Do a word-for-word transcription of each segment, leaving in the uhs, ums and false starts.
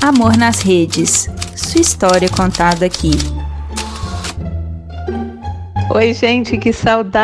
Amor nas Redes. Sua história contada aqui. Oi, gente, que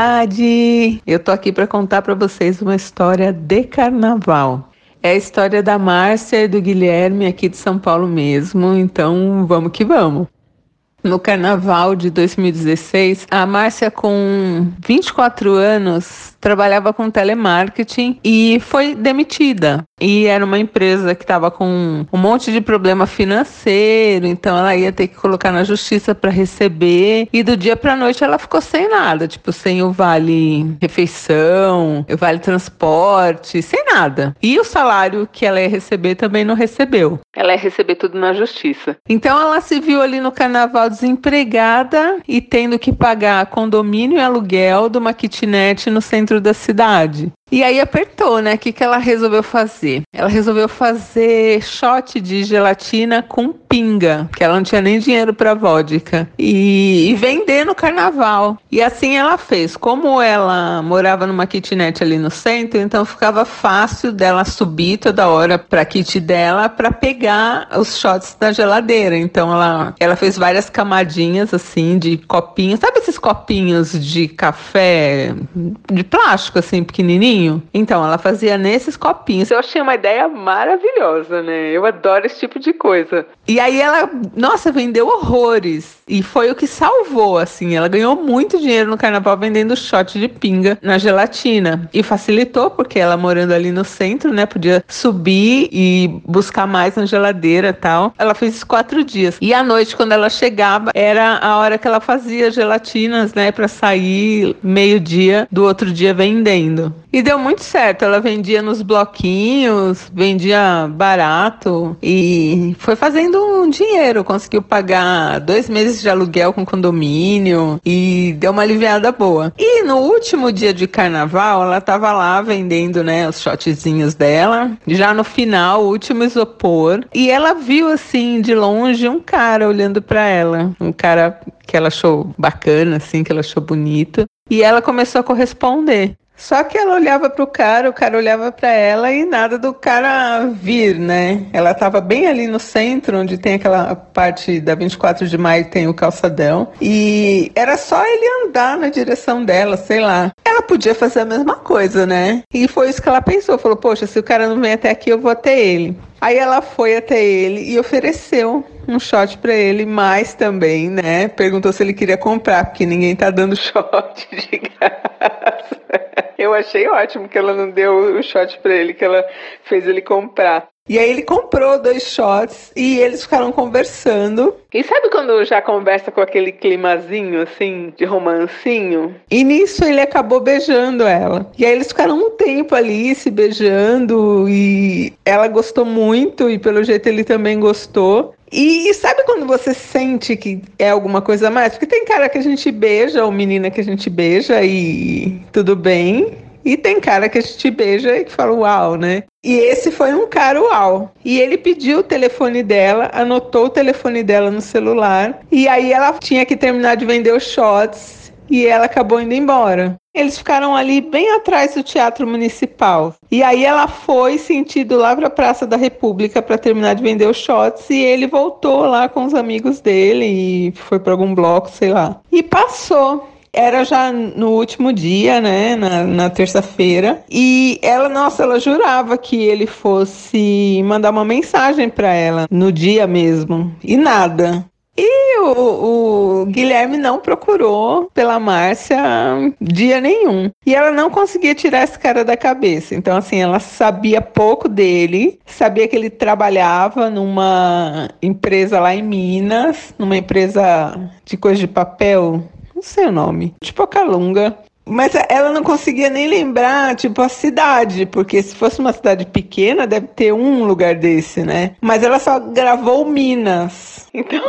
saudade! Eu tô aqui para contar para vocês uma história de carnaval. É a história da Márcia e do Guilherme aqui de São Paulo mesmo, então vamos que vamos. No carnaval de dois mil e dezesseis, a Márcia, com vinte e quatro anos, trabalhava com telemarketing e foi demitida. E era uma empresa que estava com um monte de problema financeiro, então ela ia ter que colocar na justiça para receber. E do dia para a noite ela ficou sem nada, tipo, sem o vale refeição, o vale transporte, sem nada. E o salário que ela ia receber também não recebeu. Ela ia receber tudo na justiça. Então ela se viu ali no carnaval desempregada e tendo que pagar condomínio e aluguel de uma kitnet no centro da cidade. E aí apertou, né? O que, que ela resolveu fazer? Ela resolveu fazer shot de gelatina com pinga, que ela não tinha nem dinheiro para vodka, e, e vender no carnaval. E assim ela fez. Como ela morava numa kitnet ali no centro, então ficava fácil dela subir toda hora para a kit dela para pegar os shots da geladeira. Então ela, ela fez várias camadinhas assim de copinhos. Sabe esses copinhos de café de plástico assim, pequenininho? Então, ela fazia nesses copinhos. Eu achei uma ideia maravilhosa, né? Eu adoro esse tipo de coisa. E aí ela, nossa, vendeu horrores. E foi o que salvou, assim. Ela ganhou muito dinheiro no carnaval vendendo shot de pinga na gelatina. E facilitou, porque ela morando ali no centro, né? Podia subir e buscar mais na geladeira e tal. Ela fez isso quatro dias. E à noite, quando ela chegava, era a hora que ela fazia gelatinas, né? Pra sair meio-dia do outro dia vendendo. E deu muito certo, ela vendia nos bloquinhos, vendia barato e foi fazendo um dinheiro, conseguiu pagar dois meses de aluguel com condomínio e deu uma aliviada boa. E no último dia de carnaval, ela tava lá vendendo, né, os shotzinhos dela, já no final, o último isopor, e ela viu assim, de longe, um cara olhando pra ela, um cara que ela achou bacana, assim, que ela achou bonito, e ela começou a corresponder. Só que ela olhava pro cara, o cara olhava pra ela e nada do cara vir, né? Ela tava bem ali no centro, onde tem aquela parte da vinte e quatro de maio, tem o calçadão. E era só ele andar na direção dela, sei lá. Ela podia fazer a mesma coisa, né? E foi isso que ela pensou. Falou, poxa, se o cara não vem até aqui, eu vou até ele. Aí ela foi até ele e ofereceu um shot pra ele, mas também, né? Perguntou se ele queria comprar, porque ninguém tá dando shot de graça. Eu achei ótimo que ela não deu o shot pra ele, que ela fez ele comprar. E aí ele comprou dois shots e eles ficaram conversando. E sabe quando já conversa com aquele climazinho, assim, de romancinho? E nisso ele acabou beijando ela. E aí eles ficaram um tempo ali se beijando e ela gostou muito e pelo jeito ele também gostou. E, e sabe quando você sente que é alguma coisa a mais? Porque tem cara que a gente beija, ou menina que a gente beija e tudo bem. E tem cara que a gente beija e que fala uau, né? E esse foi um cara uau. E ele pediu o telefone dela, anotou o telefone dela no celular. E aí ela tinha que terminar de vender os shots e ela acabou indo embora. Eles ficaram ali bem atrás do Teatro Municipal. E aí ela foi sentido lá para a Praça da República para terminar de vender os shots. E ele voltou lá com os amigos dele e foi para algum bloco, sei lá. E passou. Era já no último dia, né, na, na terça-feira, e ela, nossa, ela jurava que ele fosse mandar uma mensagem para ela no dia mesmo, e nada. E o, o Guilherme não procurou pela Márcia dia nenhum. E ela não conseguia tirar esse cara da cabeça. Então, assim, ela sabia pouco dele, sabia que ele trabalhava numa empresa lá em Minas, numa empresa de coisa de papel, não sei o nome, tipo a Calunga. Mas ela não conseguia nem lembrar, tipo, a cidade, porque se fosse uma cidade pequena, deve ter um lugar desse, né? Mas ela só gravou Minas. Então,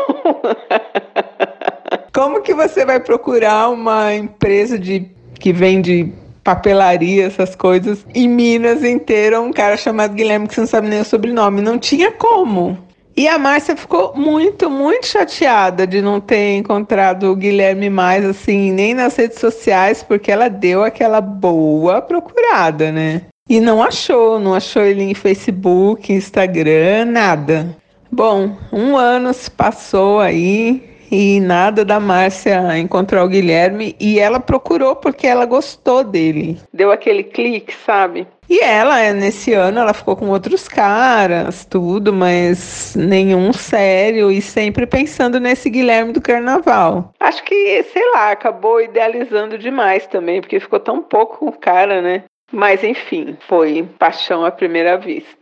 como que você vai procurar uma empresa de que vende papelaria, essas coisas, em Minas inteira, um cara chamado Guilherme que você não sabe nem o sobrenome? Não tinha como. E a Márcia ficou muito, muito chateada de não ter encontrado o Guilherme mais, assim, nem nas redes sociais, porque ela deu aquela boa procurada, né? E não achou, não achou ele em Facebook, Instagram, nada. Bom, um ano se passou aí e nada da Márcia encontrar o Guilherme e ela procurou porque ela gostou dele. Deu aquele clique, sabe? E ela, nesse ano, ela ficou com outros caras, tudo, mas nenhum sério e sempre pensando nesse Guilherme do carnaval. Acho que, sei lá, acabou idealizando demais também, porque ficou tão pouco com o cara, né? Mas enfim, foi paixão à primeira vista.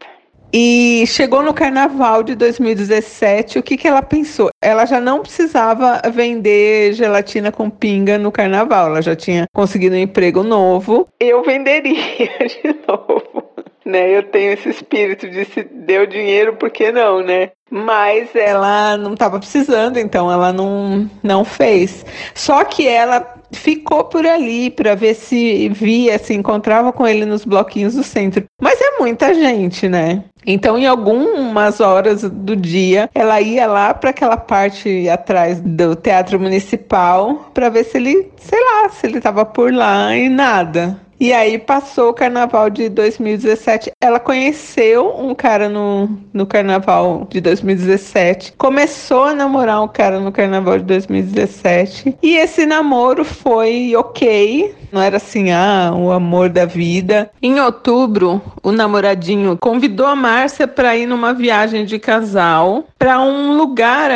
E chegou no carnaval de dois mil e dezessete, o que que ela pensou? Ela já não precisava vender gelatina com pinga no carnaval, ela já tinha conseguido um emprego novo. Eu venderia de novo, né? Eu tenho esse espírito de se deu dinheiro, por que não, né? Mas ela não estava precisando, então ela não, não fez. Só que ela ficou por ali para ver se via, se encontrava com ele nos bloquinhos do centro. Mas é muita gente, né? Então, em algumas horas do dia, ela ia lá para aquela parte atrás do Teatro Municipal para ver se ele, sei lá, se ele estava por lá e nada. E aí passou o carnaval de dois mil e dezessete. Ela conheceu um cara no, no carnaval de dois mil e dezessete. Começou a namorar um cara no carnaval de dois mil e dezessete. E esse namoro foi ok. Não era assim, ah, o amor da vida. Em outubro, o namoradinho convidou a Márcia para ir numa viagem de casal para um lugar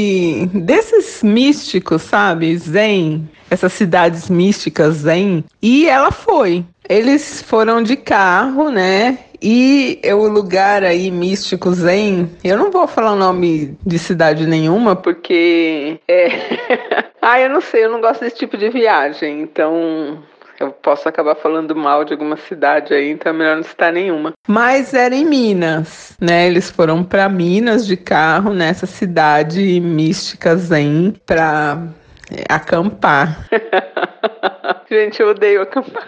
aí desses místicos, sabe? Zen. Essas cidades místicas zen, e ela foi. Eles foram de carro, né? E o lugar aí místico zen, eu não vou falar o nome de cidade nenhuma, porque é... ah, eu não sei, eu não gosto desse tipo de viagem, então eu posso acabar falando mal de alguma cidade aí, então é melhor não citar nenhuma. Mas era em Minas, né? Eles foram para Minas de carro, nessa cidade mística zen, para acampar. Gente, eu odeio acampar.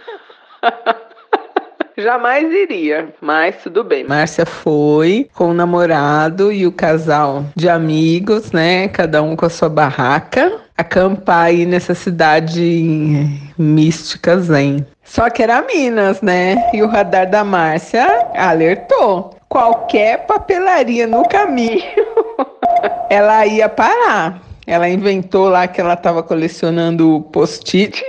Jamais iria, mas tudo bem. Márcia foi com o namorado e o casal de amigos, né? Cada um com a sua barraca, acampar aí nessa cidade mística zen. Só que era Minas, né? E o radar da Márcia alertou. Qualquer papelaria no caminho, ela ia parar. Ela inventou lá que ela estava colecionando post-it,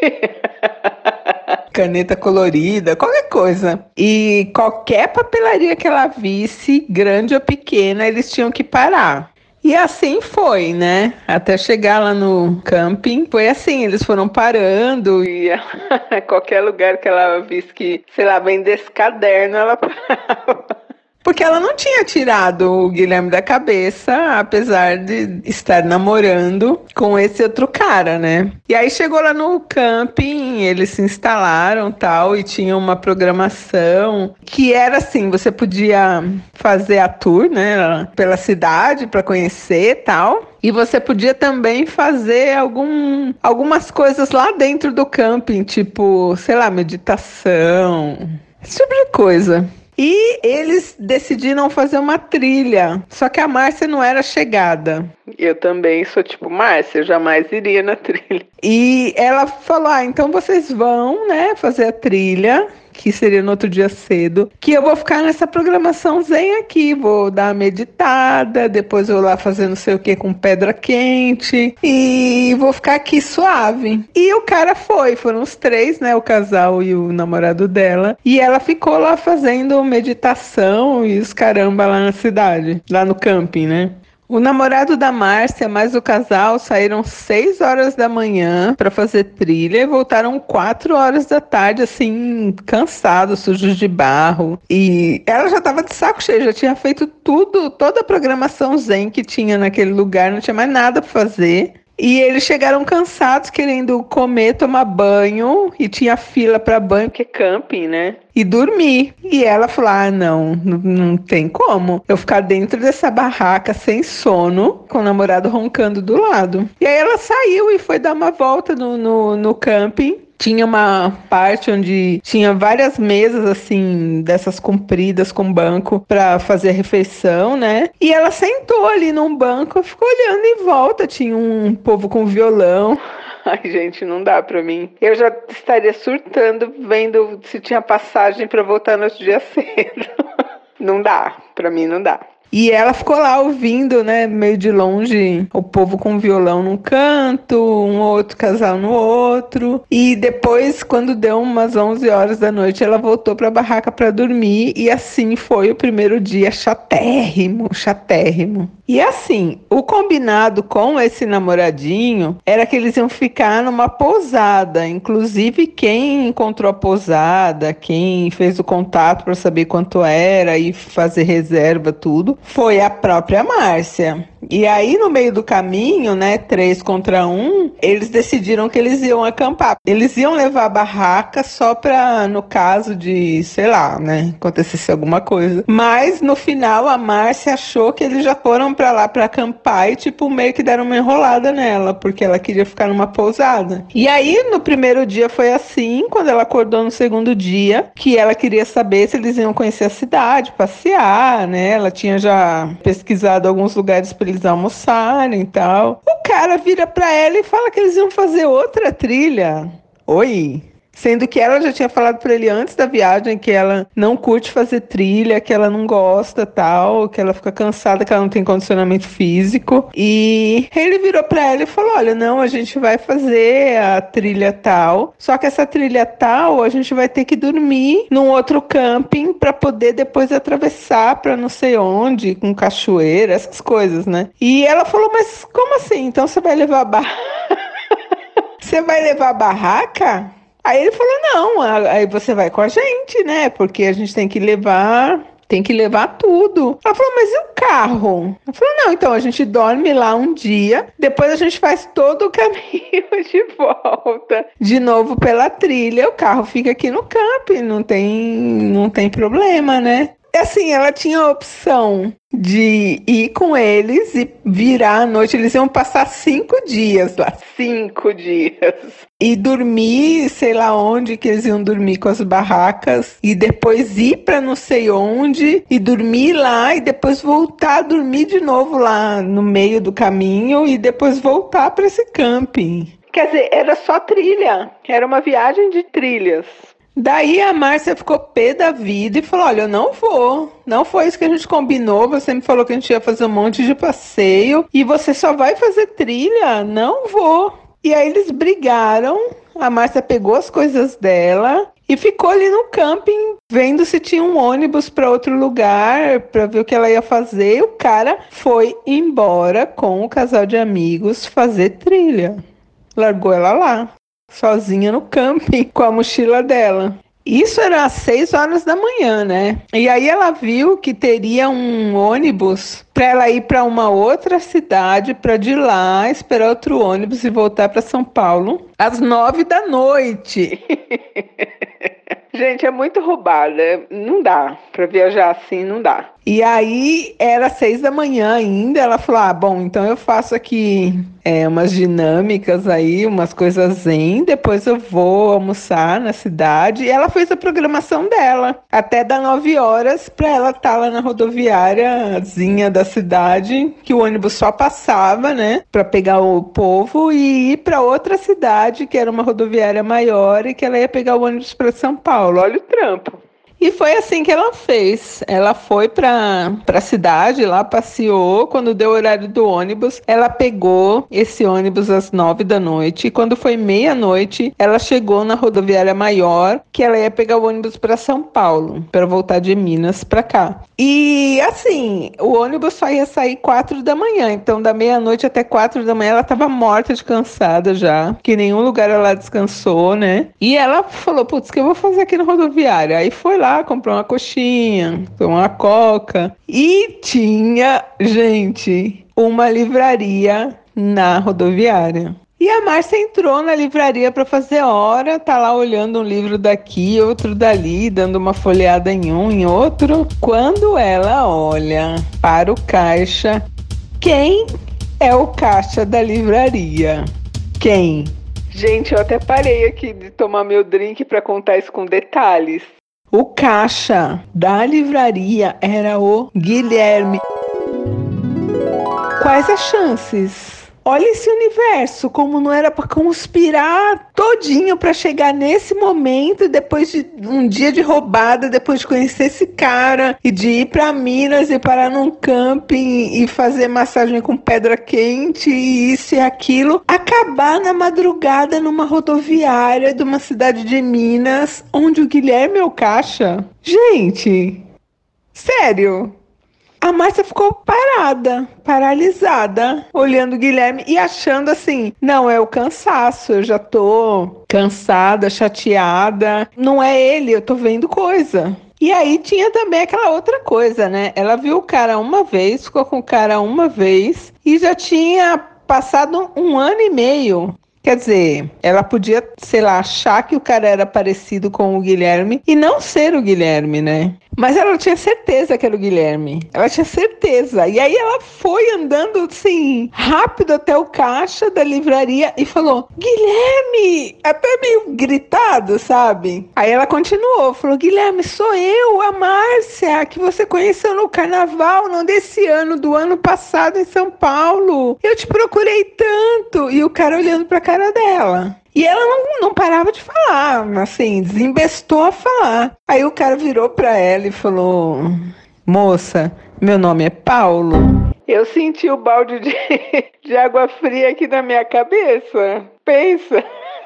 caneta colorida, qualquer coisa. E qualquer papelaria que ela visse, grande ou pequena, eles tinham que parar. E assim foi, né? Até chegar lá no camping. Foi assim, eles foram parando e qualquer lugar que ela visse que, sei lá, vendesse caderno, ela parava. Porque ela não tinha tirado o Guilherme da cabeça, apesar de estar namorando com esse outro cara, né? E aí chegou lá no camping, eles se instalaram tal, e tinha uma programação que era assim, você podia fazer a tour, né, pela cidade para conhecer tal. E você podia também fazer algum, algumas coisas lá dentro do camping, tipo, sei lá, meditação, esse tipo de coisa. E eles decidiram fazer uma trilha, só que a Márcia não era chegada. Eu também sou tipo, Márcia, eu jamais iria na trilha. E ela falou, ah, então vocês vão, né, fazer a trilha, que seria no outro dia cedo, que eu vou ficar nessa programação zen aqui, vou dar uma meditada, depois eu vou lá fazer não sei o que com pedra quente, e vou ficar aqui suave. E o cara foi, foram os três, né, o casal e o namorado dela, e ela ficou lá fazendo meditação e os caramba lá na cidade, lá no camping, né. O namorado da Márcia mais o casal saíram seis horas da manhã para fazer trilha e voltaram quatro horas da tarde, assim, cansados, sujos de barro. E ela já estava de saco cheio, já tinha feito tudo, toda a programação zen que tinha naquele lugar, não tinha mais nada para fazer. E eles chegaram cansados, querendo comer, tomar banho, e tinha fila para banho, que é camping, né? E dormir. E ela falou, ah, não, não, não tem como eu ficar dentro dessa barraca sem sono, com o namorado roncando do lado. E aí ela saiu e foi dar uma volta no, no, no camping. Tinha uma parte onde tinha várias mesas, assim, dessas compridas com banco para fazer refeição, né? E ela sentou ali num banco, ficou olhando em volta. Tinha um povo com violão. Ai, gente, não dá pra mim. Eu já estaria surtando vendo se tinha passagem para voltar no outro dia cedo. Não dá, pra mim não dá. E ela ficou lá ouvindo, né, meio de longe, o povo com violão num canto, um outro casal no outro. E depois, quando deu umas onze horas da noite, ela voltou pra barraca pra dormir. E assim foi o primeiro dia chatérrimo, chatérrimo. E assim, o combinado com esse namoradinho era que eles iam ficar numa pousada. Inclusive, quem encontrou a pousada, quem fez o contato para saber quanto era e fazer reserva, tudo, foi a própria Márcia. E aí, no meio do caminho, né, três contra um, eles decidiram que eles iam acampar. Eles iam levar a barraca só pra, no caso de, sei lá, né, acontecesse alguma coisa. Mas, no final, a Márcia achou que eles já foram pra lá pra acampar e, tipo, meio que deram uma enrolada nela, porque ela queria ficar numa pousada. E aí, no primeiro dia foi assim, quando ela acordou no segundo dia, que ela queria saber se eles iam conhecer a cidade, passear, né, ela tinha já pesquisado alguns lugares pra eles almoçarem e tal. O cara vira pra ela e fala que eles iam fazer outra trilha. Oi? Sendo que ela já tinha falado pra ele antes da viagem que ela não curte fazer trilha, que ela não gosta tal, que ela fica cansada, que ela não tem condicionamento físico. E ele virou pra ela e falou, olha, não, a gente vai fazer a trilha tal, só que essa trilha tal a gente vai ter que dormir num outro camping pra poder depois atravessar pra não sei onde, com cachoeira, essas coisas, né? E ela falou, mas como assim? Então você vai levar a barraca? Você vai levar a barraca? Aí ele falou, não, aí você vai com a gente, né? Porque a gente tem que levar, tem que levar tudo. Ela falou, mas e o carro? Ela falou, não, então a gente dorme lá um dia, depois a gente faz todo o caminho de volta, de novo pela trilha, o carro fica aqui no camping, não tem, não tem problema, né? Assim, ela tinha a opção de ir com eles e virar à noite. Eles iam passar cinco dias lá, cinco dias. E dormir, sei lá onde que eles iam dormir com as barracas. E depois ir para não sei onde e dormir lá e depois voltar a dormir de novo lá no meio do caminho e depois voltar para esse camping. Quer dizer, era só trilha. Era uma viagem de trilhas. Daí a Márcia ficou pé da vida e falou, olha, eu não vou, não foi isso que a gente combinou, você me falou que a gente ia fazer um monte de passeio e você só vai fazer trilha? Não vou. E aí eles brigaram, a Márcia pegou as coisas dela e ficou ali no camping vendo se tinha um ônibus para outro lugar, para ver o que ela ia fazer, e o cara foi embora com o casal de amigos fazer trilha. Largou ela lá, sozinha no camping, com a mochila dela. Isso era às seis horas da manhã, né? E aí ela viu que teria um ônibus para ela ir para uma outra cidade, para de lá esperar outro ônibus e voltar para São Paulo às nove da noite. Gente, é muito roubada. Não dá. Para viajar assim, não dá. E aí, era seis da manhã ainda. Ela falou, ah, bom, então eu faço aqui é, umas dinâmicas aí, umas coisas zen. Depois eu vou almoçar na cidade. E ela fez a programação dela. Até dar nove horas para ela estar lá na rodoviáriazinha da cidade, que o ônibus só passava, né? Para pegar o povo e ir para outra cidade, que era uma rodoviária maior, e que ela ia pegar o ônibus para São Paulo. Olha o trampo. E foi assim que ela fez. Ela foi para a cidade, lá passeou. Quando deu o horário do ônibus, ela pegou esse ônibus às nove da noite. E quando foi meia-noite, ela chegou na rodoviária maior, que ela ia pegar o ônibus para São Paulo, para voltar de Minas para cá. E assim, o ônibus só ia sair quatro da manhã. Então, da meia-noite até quatro da manhã, ela estava morta de cansada já, que em nenhum lugar ela descansou, né? E ela falou, putz, o que eu vou fazer aqui na rodoviária? Aí foi lá, comprou uma coxinha, tomou uma coca e tinha, gente, uma livraria na rodoviária. E a Márcia entrou na livraria para fazer hora, tá lá olhando um livro daqui, outro dali, dando uma folheada em um, em outro. Quando ela olha para o caixa, quem é o caixa da livraria? Quem? Gente, eu até parei aqui de tomar meu drink para contar isso com detalhes. O caixa da livraria era o Guilherme. Quais as chances olha esse universo, como não era para conspirar todinho para chegar nesse momento, depois de um dia de roubada, depois de conhecer esse cara e de ir para Minas e parar num camping e fazer massagem com pedra quente e isso e aquilo, acabar na madrugada numa rodoviária de uma cidade de Minas, onde o Guilherme é o caixa. Gente, sério. A Márcia ficou parada, paralisada, olhando o Guilherme e achando assim, não, é o cansaço, eu já tô cansada, chateada, não é ele, eu tô vendo coisa. E aí tinha também aquela outra coisa, né? Ela viu o cara uma vez, ficou com o cara uma vez e já tinha passado um ano e meio. Quer dizer, ela podia, sei lá, achar que o cara era parecido com o Guilherme e não ser o Guilherme, né? Mas ela tinha certeza que era o Guilherme. Ela tinha certeza. E aí ela foi andando, assim, rápido até o caixa da livraria e falou, Guilherme! Até meio gritado, sabe? Aí ela continuou, falou, Guilherme, sou eu, a Márcia, que você conheceu no carnaval, não desse ano, do ano passado em São Paulo. Eu te procurei tanto. E o cara olhando pra cara dela. E ela não, não parava de falar, assim, desembestou a falar. Aí o cara virou pra ela e falou, moça, meu nome é Paulo. Eu senti o balde de, de água fria aqui na minha cabeça. Pensa.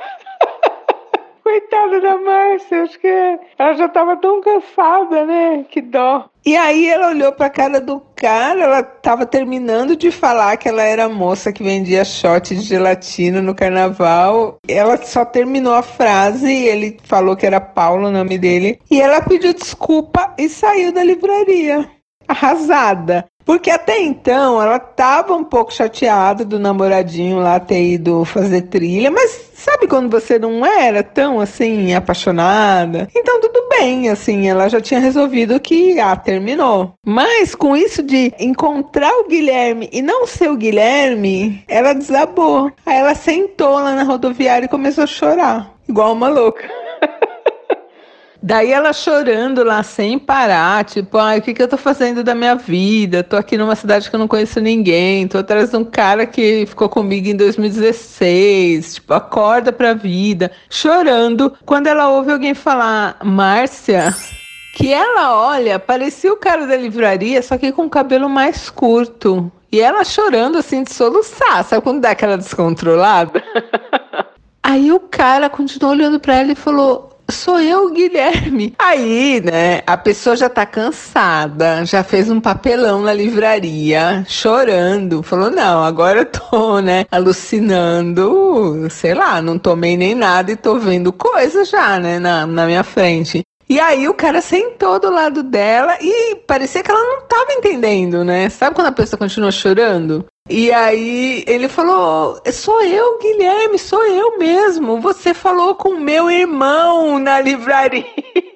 Coitada da Márcia, acho que ela já estava tão cansada, né? Que dó. E aí ela olhou para a cara do cara, ela estava terminando de falar que ela era a moça que vendia shot de gelatina no carnaval. Ela só terminou a frase, ele falou que era Paulo o nome dele, e ela pediu desculpa e saiu da livraria, arrasada. Porque até então ela estava um pouco chateada do namoradinho lá ter ido fazer trilha, mas sabe quando você não era tão assim apaixonada? Então tudo bem, assim, ela já tinha resolvido que ah, terminou. Mas com isso de encontrar o Guilherme e não ser o Guilherme, ela desabou. Aí ela sentou lá na rodoviária e começou a chorar, igual uma louca. Daí ela chorando lá sem parar, tipo, ai, o que que eu tô fazendo da minha vida? Tô aqui numa cidade que eu não conheço ninguém, tô atrás de um cara que ficou comigo em dois mil e dezesseis, tipo, acorda pra vida. Chorando, quando ela ouve alguém falar, Márcia, que ela olha, parecia o cara da livraria, só que com o cabelo mais curto. E ela chorando assim de soluçar, sabe quando dá aquela descontrolada? Aí o cara continuou olhando pra ela e falou, sou eu, Guilherme. Aí, né, a pessoa já tá cansada, já fez um papelão na livraria, chorando. Falou, não, agora eu tô, né, alucinando, sei lá, não tomei nem nada e tô vendo coisa já, né, na, na minha frente. E aí o cara sentou do lado dela e parecia que ela não tava entendendo, né? Sabe quando a pessoa continua chorando? E aí ele falou, sou eu, Guilherme, sou eu mesmo. Você falou com meu irmão na livraria.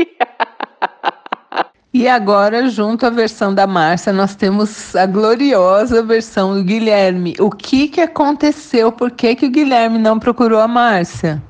E agora, junto à versão da Márcia, nós temos a gloriosa versão do Guilherme. O que que aconteceu? Por que que o Guilherme não procurou a Márcia?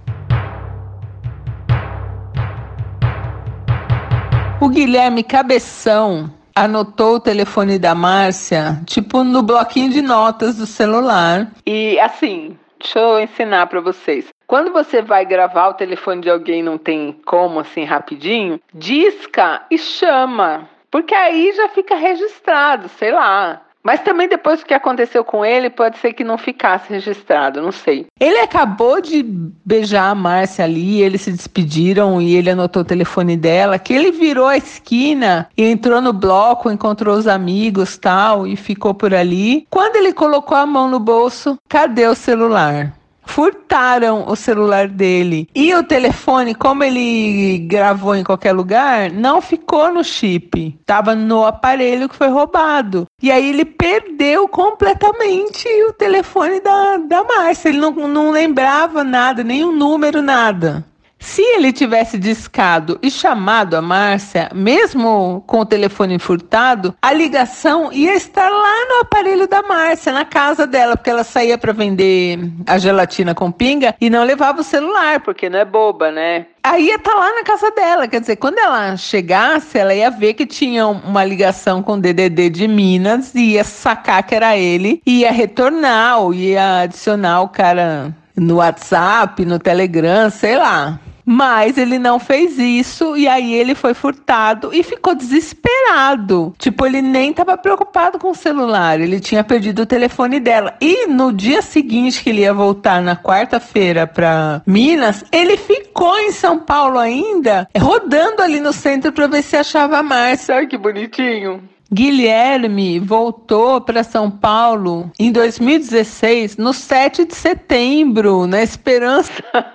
O Guilherme Cabeção anotou o telefone da Márcia, tipo no bloquinho de notas do celular. E assim, deixa eu ensinar pra vocês. Quando você vai gravar o telefone de alguém e não tem como, assim, rapidinho, disca e chama. Porque aí já fica registrado, sei lá. Mas também depois do que aconteceu com ele, pode ser que não ficasse registrado, não sei. Ele acabou de beijar a Márcia ali, eles se despediram e ele anotou o telefone dela, que ele virou a esquina e entrou no bloco, encontrou os amigos tal, e ficou por ali. Quando ele colocou a mão no bolso, cadê o celular? Furtaram o celular dele. E o telefone, como ele gravou em qualquer lugar, não ficou no chip. Tava no aparelho que foi roubado. E aí ele perdeu completamente o telefone da, da Márcia. Ele não, não lembrava nada, nem o número, nada. Se ele tivesse discado e chamado a Márcia, mesmo com o telefone furtado, a ligação ia estar lá no aparelho da Márcia, na casa dela, porque ela saía para vender a gelatina com pinga e não levava o celular, porque não é boba, né? Aí ia estar lá na casa dela, quer dizer, quando ela chegasse, ela ia ver que tinha uma ligação com o D D D de Minas e ia sacar que era ele, e ia retornar, ou ia adicionar o cara no WhatsApp, no Telegram, sei lá. Mas ele não fez isso e aí ele foi furtado e ficou desesperado. Tipo, ele nem estava preocupado com o celular, ele tinha perdido o telefone dela. E no dia seguinte que ele ia voltar, na quarta-feira, para Minas, ele ficou em São Paulo ainda, rodando ali no centro para ver se achava a Márcia. Ai, que bonitinho. Guilherme voltou para São Paulo em dois mil e dezesseis, no sete de setembro, na esperança...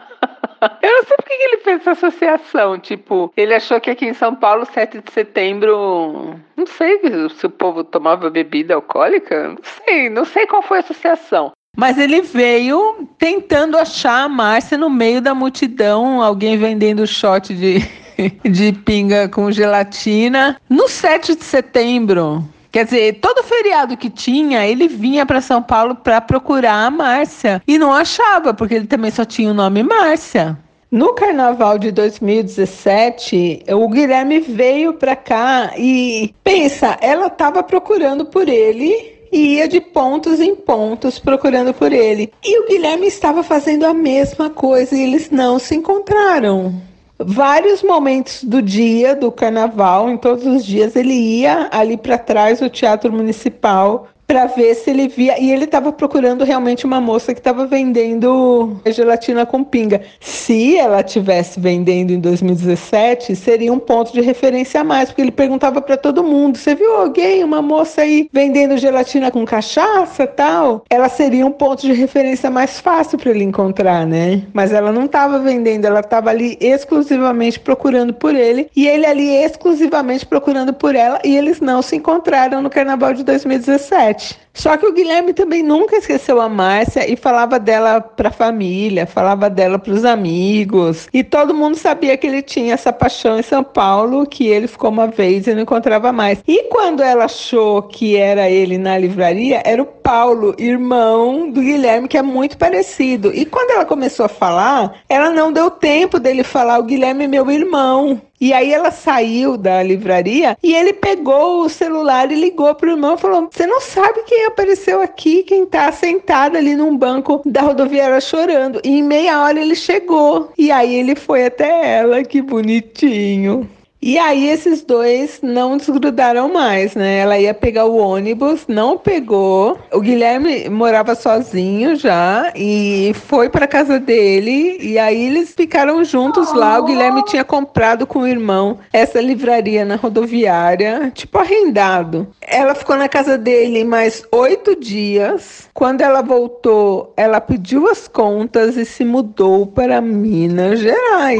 Eu não sei por que ele fez essa associação, tipo, ele achou que aqui em São Paulo, sete de setembro, não sei se o povo tomava bebida alcoólica, não sei, não sei qual foi a associação. Mas ele veio tentando achar a Márcia no meio da multidão, alguém vendendo shot de, de pinga com gelatina, no sete de setembro. Quer dizer, todo feriado que tinha, ele vinha para São Paulo para procurar a Márcia. E não achava, porque ele também só tinha o nome Márcia. No carnaval de dois mil e dezessete, o Guilherme veio para cá e, pensa, ela estava procurando por ele e ia de pontos em pontos procurando por ele. E o Guilherme estava fazendo a mesma coisa e eles não se encontraram. Vários momentos do dia do carnaval, em todos os dias, ele ia ali para trás do Teatro Municipal para ver se ele via, e ele estava procurando realmente uma moça que estava vendendo gelatina com pinga. Se ela estivesse vendendo em dois mil e dezessete, seria um ponto de referência a mais, porque ele perguntava para todo mundo: você viu alguém, uma moça aí vendendo gelatina com cachaça, tal? Ela seria um ponto de referência mais fácil para ele encontrar, né? Mas ela não estava vendendo, ela estava ali exclusivamente procurando por ele, e ele ali exclusivamente procurando por ela, e eles não se encontraram no carnaval de dois mil e dezessete. Só que o Guilherme também nunca esqueceu a Márcia e falava dela para a família, falava dela para os amigos. E todo mundo sabia que ele tinha essa paixão em São Paulo, que ele ficou uma vez e não encontrava mais. E quando ela achou que era ele na livraria, era o Paulo, irmão do Guilherme, que é muito parecido. E quando ela começou a falar, ela não deu tempo dele falar: o Guilherme é meu irmão. E aí ela saiu da livraria e ele pegou o celular e ligou pro irmão e falou: você não sabe quem apareceu aqui, quem tá sentado ali num banco da rodoviária chorando. E em meia hora ele chegou. E aí ele foi até ela, que bonitinho. E aí esses dois não desgrudaram mais, né? Ela ia pegar o ônibus, não pegou. O Guilherme morava sozinho já e foi para casa dele. E aí eles ficaram juntos lá. O Guilherme tinha comprado com o irmão essa livraria na rodoviária, tipo arrendado. Ela ficou na casa dele mais oito dias. Quando ela voltou, ela pediu as contas e se mudou para Minas Gerais.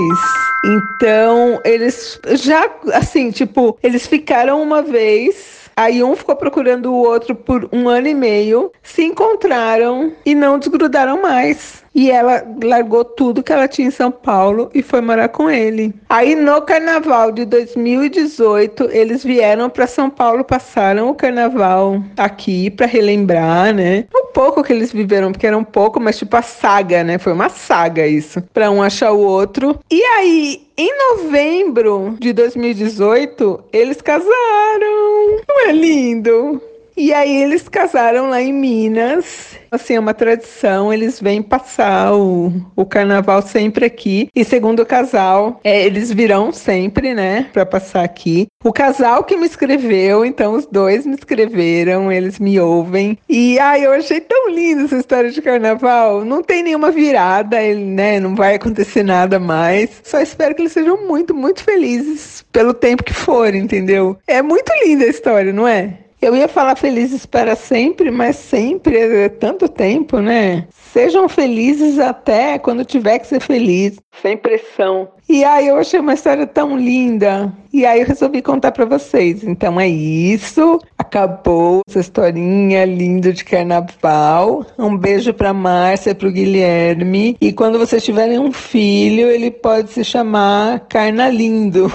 Então, eles já, assim, tipo, eles ficaram uma vez, aí um ficou procurando o outro por um ano e meio, se encontraram e não desgrudaram mais. E ela largou tudo que ela tinha em São Paulo e foi morar com ele. Aí no carnaval de dois mil e dezoito, eles vieram para São Paulo, passaram o carnaval aqui para relembrar, né? Um pouco que eles viveram, porque era um pouco, mas tipo a saga, né? Foi uma saga isso, para um achar o outro. E aí, em novembro de dois mil e dezoito, eles casaram. Não é lindo? E aí eles casaram lá em Minas. Assim, é uma tradição, eles vêm passar o, o carnaval sempre aqui. E segundo o casal, é, eles virão sempre, né, pra passar aqui. O casal que me escreveu, então os dois me escreveram, eles me ouvem. E ai, eu achei tão linda essa história de carnaval. Não tem nenhuma virada, ele, né, não vai acontecer nada mais. Só espero que eles sejam muito, muito felizes pelo tempo que for, entendeu? É muito linda a história, não é? Eu ia falar felizes para sempre, mas sempre é tanto tempo, né? Sejam felizes até quando tiver que ser feliz, sem pressão. E aí eu achei uma história tão linda. E aí eu resolvi contar para vocês. Então é isso. acabou essa historinha linda de carnaval. Um beijo pra Márcia, pro Guilherme. E quando vocês tiverem um filho, ele pode se chamar Carnalindo.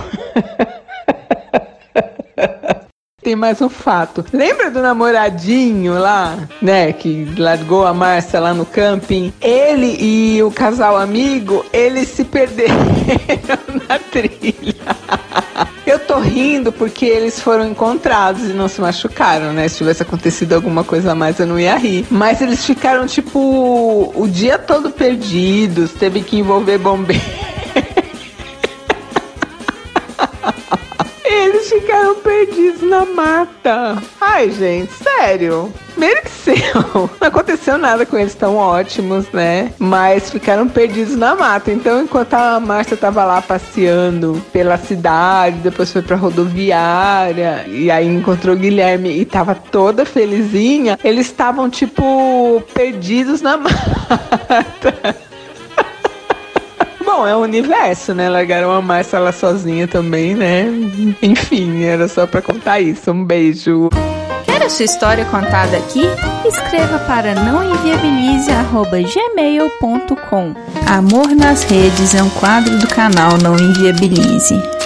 Tem mais um fato. Lembra do namoradinho lá, né, que largou a Márcia lá no camping? Ele e o casal amigo, eles se perderam na trilha. Eu tô rindo porque eles foram encontrados e não se machucaram, né? Se tivesse acontecido alguma coisa a mais, eu não ia rir. Mas eles ficaram, tipo, o dia todo perdidos, teve que envolver bombeiro. Eles ficaram perdidos na mata. Ai, gente, sério. Mereceu. Não aconteceu nada com eles, tão ótimos, né? Mas ficaram perdidos na mata. Então, enquanto a Márcia tava lá passeando pela cidade, depois foi pra rodoviária, e aí encontrou o Guilherme e tava toda felizinha, eles estavam, tipo, perdidos na mata. Bom, é o universo, né? Largaram a Márcia lá sozinha também, né? Enfim, era só pra contar isso. Um beijo. Quer a sua história contada aqui? Escreva para não inviabilize arroba gmail ponto com. Amor nas Redes é um quadro do canal Não Inviabilize.